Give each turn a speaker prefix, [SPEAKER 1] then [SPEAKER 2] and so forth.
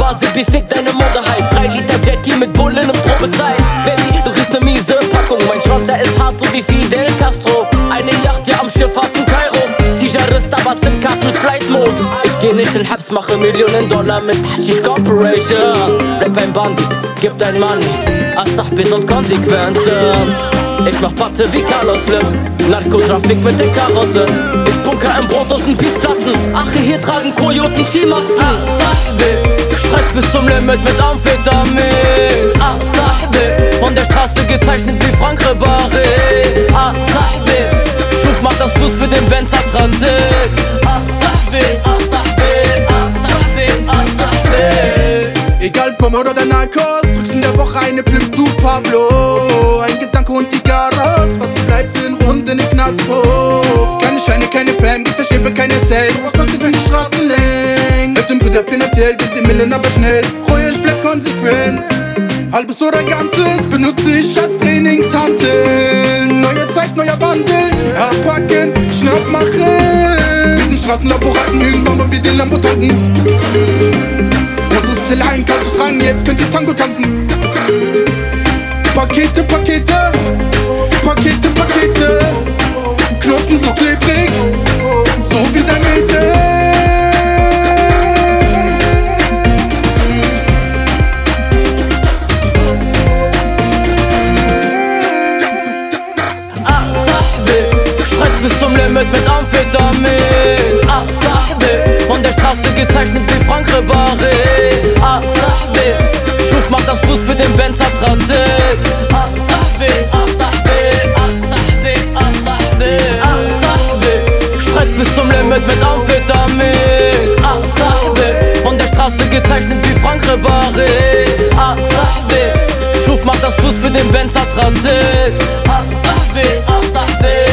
[SPEAKER 1] Sibi, fick deine Modehype. 3 Liter Jackie mit Bullen und Probezeit. Baby, du kriegst ne miese Packung. Mein Schwanz, der ist hart, so wie Fidel Castro. Eine Yacht, ja am Schiffhafen Kairo. Tijarist, aber SIM-Karten Flight Mode. Ich geh nicht in Habs, mache Millionen Dollar mit Hashish Corporation. Bleib ein Bandit, gib dein Money. Asahbi, sonst Konsequenzen. Ich mach Patte wie Carlos Slim. Narkotrafik mit der Karosse. Ich bunker im Brot aus den Peaceplatten. Ache, hier tragen Kojoten Skimasken. Sahbi, Streit bis zum Limit mit Amphetamin. Sahbi, von der Straße gezeichnet wie Frank Ribéry. Sahbi, Schuf macht das Fuß für den Benzer Transit. Sahbi, Sahbi, Sahbi, Sahbi.
[SPEAKER 2] Egal Pommes oder Narcos, drückst in der Woche eine Plimp, du Pablo. Ein Gedanke und die Garos, was bleibt sind Runden im Knast hoch. Keine Scheine, keine Fam, gibt der Schäbe, keine Cell. Was passiert, wenn die Straßen lenken? Hilft dem Bruder finanziell, wird die Millen aber schnell. Reue, ich bleib konsequent. Halbes oder Ganzes benutze ich als Trainingshantel. Neue Zeit, neuer Wandel. Abpacken, Schnapp machen. Wir sind Straßenlaboranten, irgendwann wollen wir den Lambo tanken. Unsere Zelle ein kaltes Tragen, jetzt könnt ihr Tango tanzen. Pakete, Pakete, Pakete, Pakete. Knoten so klebrig, so wie dein Mädel.
[SPEAKER 1] Sahbi, Streit bis zum Limit mit Amphetamin. Sahbi, von der Straße gezeichnet wie Frank Ribéry. Sahbi, Schuf macht das Fuß für den Benzer Transit. Sahbi, Sahbi, Sahbi, Sahbi, Sahbi, Streit bis zum Limit mit Amphetamin. Sahbi, von der Straße gezeichnet wie Frank Ribéry. Sahbi, Schuf macht das Fuß für den Benzer Transit. Sahbi, Sahbi.